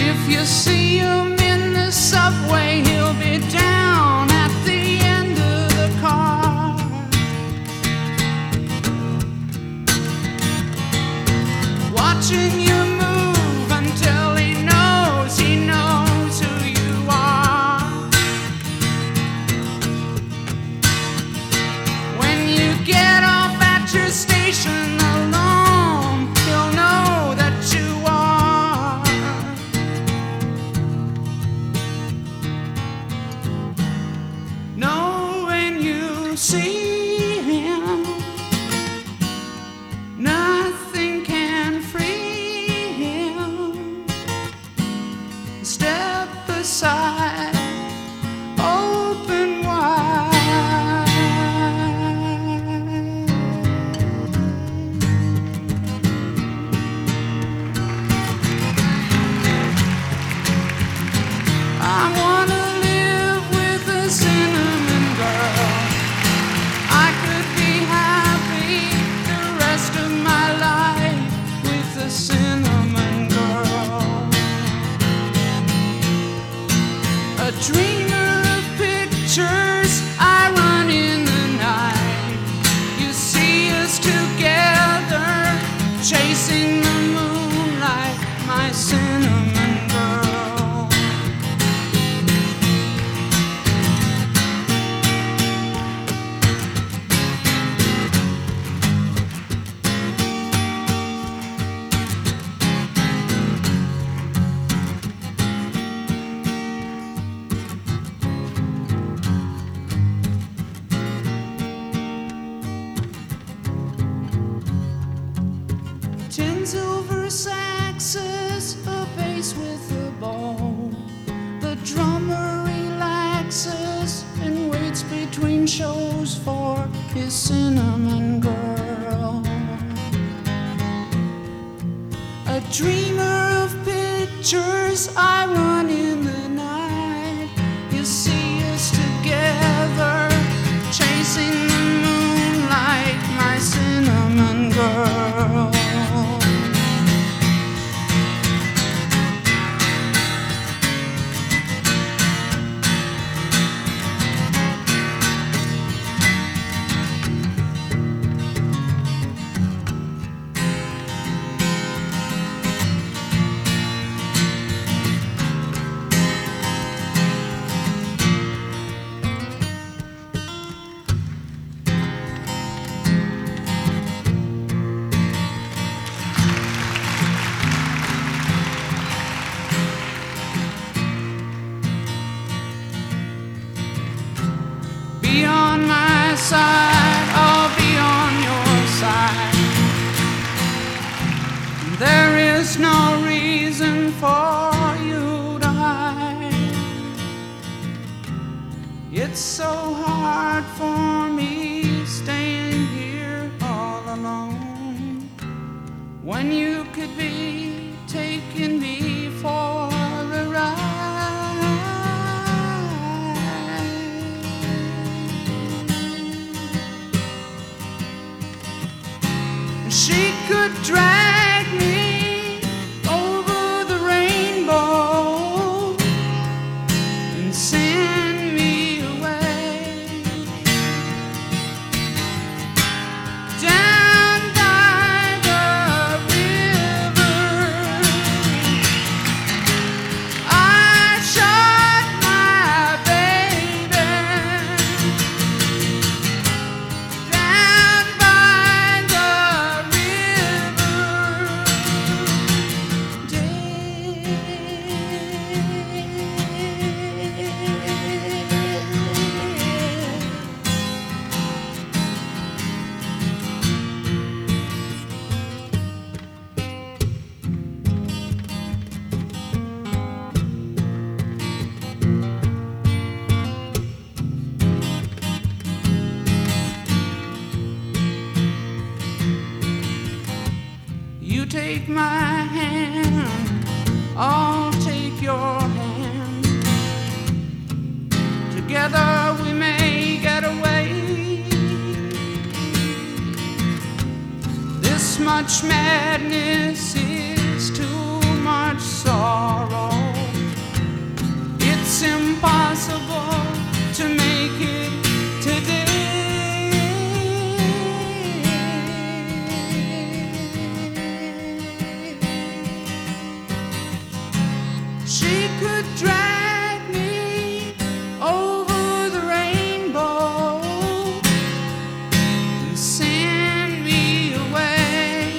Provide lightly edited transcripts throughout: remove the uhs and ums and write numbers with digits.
If you see him in the subway, he'll be down at the end of the car. Watching you move until he knows who you are. When you get off at your station alone, he'll know that you are. Know when you see him, nothing can free him. Step aside, open wide. I wanna live with a cinnamon girl. I could be happy the rest of my life with a cinnamon girl. A dreamer of pictures, I run in the night. You see us together, chasing the moonlight, my cinnamon girl. Tin silver saxes, a bass with a bow. The drummer relaxes and waits between shows for his cinnamon girl. A dreamer of pictures, I run in the night. You see us together, chasing the moonlight, my cinnamon girl. Be on my side, I'll be on your side. There is no reason for you to hide. It's so hard for me staying here all alone, when you could be taking me for a ride. She could drag me over the rainbow and send me away down by the river. I shot my baby down by the You take my hand, I'll take your hand. Together we may get away. This much madness is too much sorrow. she could drag me over the rainbow and send me away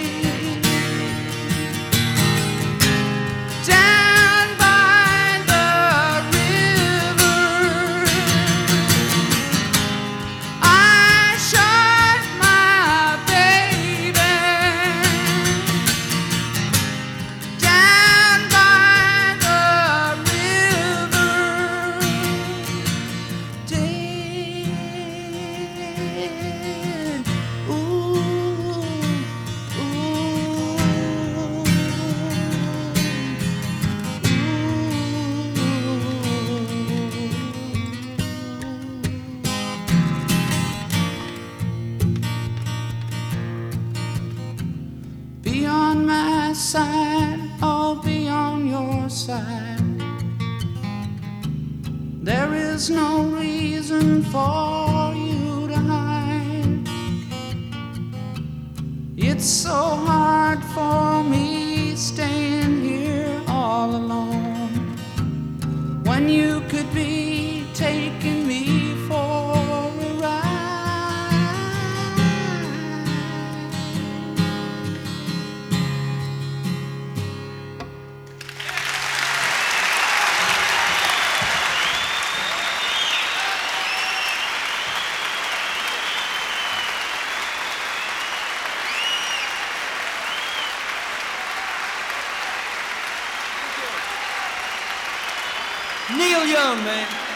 down by the river. I shot my baby down by the river, dead. Ooh, be on my side, I'll be on your side. There is no reason for you to hide. It's so hard for me staying here all alone when you could be taking me for a ride. Neil Young, man.